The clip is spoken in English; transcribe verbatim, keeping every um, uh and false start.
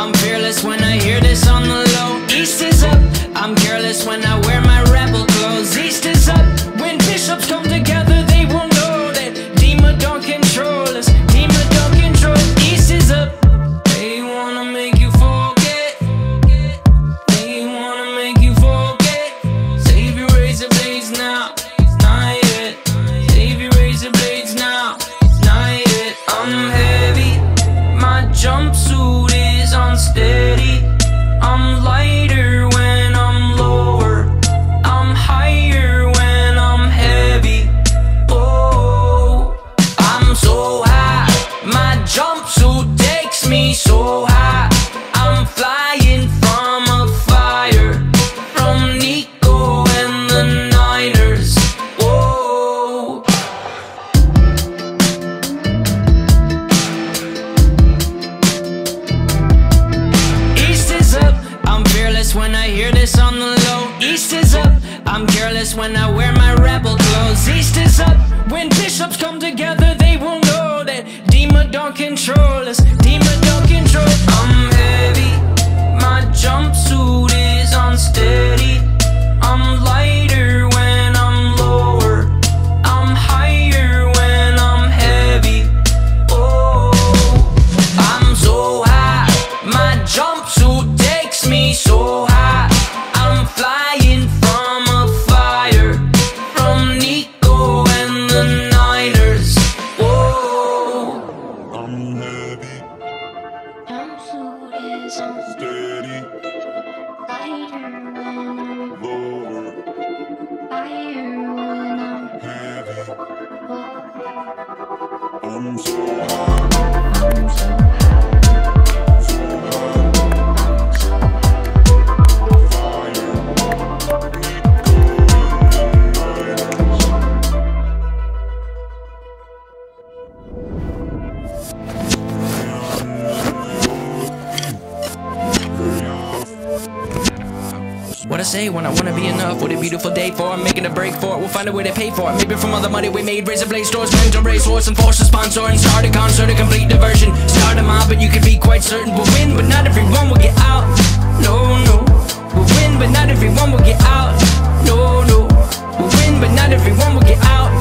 I'm fearless when I hear this on the low. East is up, I'm careless when I wear my rebel clothes. East is up, when bishops come together they will know that Dima don't control us, Dima don't control. East is up, they wanna make you forget, they wanna make you forget. Save your razor blades now, not yet. Save your razor blades now, not yet. I'm heavy, my jumpsuit is unsteady. I'm lighter when I'm lower, I'm higher when I'm heavy. Oh, I'm so high, my jumpsuit takes me so high. I'm flying from a fire, from Nico and the Niners. Oh, East is up, I'm fearless when I hear this on the low. East is up, I'm careless when I wear my rebel clothes. East is up, when bishops come together they will know that Dima don't control us, Dima don't control. I'm heavy, my jumpsuit is unsteady. I'm lighter when I'm lower, I'm higher when I'm heavy. Oh, I'm so high, my jumpsuit takes me so high. I'm flying from a fire, from Nico and the Niners. Whoa, I'm heavy, Jumpsuit is on steady, lighter when I'm lower, fire when I'm heavy. low. I'm so high, I'm so so high, fire, Nico and the what I say when I wanna be enough. What a beautiful day for it, making a break for it. We'll find a way to pay for it. Maybe from all the money we made, razor blade stores, mental race wars, and force a sponsor and start a concert, a complete diversion. Start a mob, but you can be quite certain we'll win, but not everyone will get out. No, no, we'll win, but not everyone will get out. No, no, we'll win, but not everyone will get out.